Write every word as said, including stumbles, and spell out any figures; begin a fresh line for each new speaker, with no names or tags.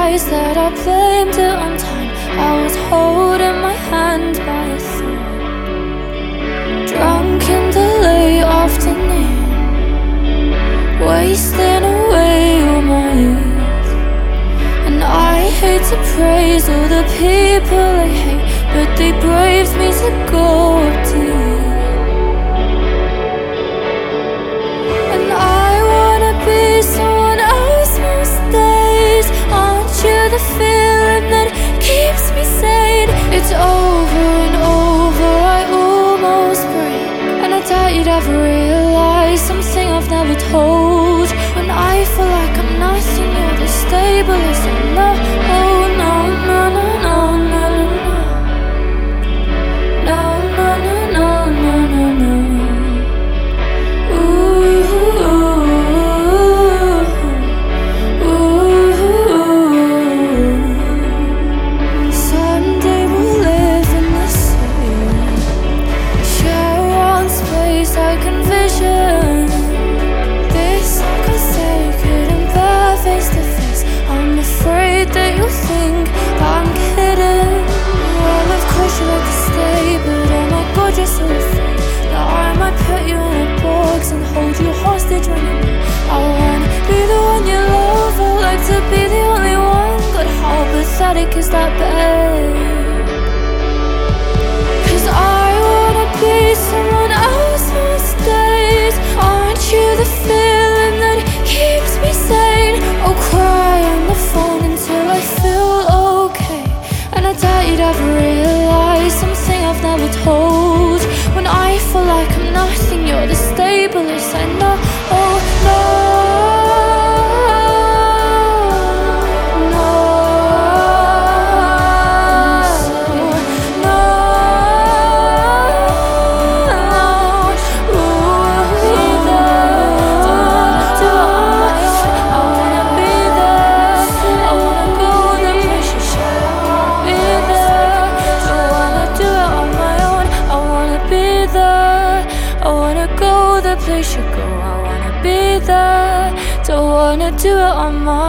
realize that I blamed it on time. I was holding my hand by a thread, drunk in the late afternoon, wasting away all my youth. And I hate to praise all the people I hate, but they braved me to go up to you. And I wanna be someone else most days. Aren't you the feeling that keeps me sane? It's over and over, I almost break. And I doubt you'd ever realize something I've never told. When I feel like I'm nothing, you're the stablest. I know, oh no, no, no, no, no, no, no, no, no, no, no, no. Ooh, ooh, ooh. Someday we'll live in the city, share one space I can vision. This like I say, couldn't bear face to face. I'm afraid that you'll think that I'm kidding. Well, of course you like to stay, but oh my god, you're so afraid that I might put you in a box and hold you hostage when you know I wanna be the one you love. I like to be the only one. God, how pathetic is that, babe? Cause I wanna be someone else most days. Aren't you the feeling that keeps me sane? I'll cry on the phone until I feel okay. And I doubt you'd ever realize something I've never told. When I feel like I'm nothing, you're the stablest. I know, oh no, no, no. Ooh, be there. Do I wanna be there? I wanna go the place you should. Be there. Don't wanna do it on my own. I wanna be there. I wanna go the place you go. I wanna be there. Don't wanna do it on my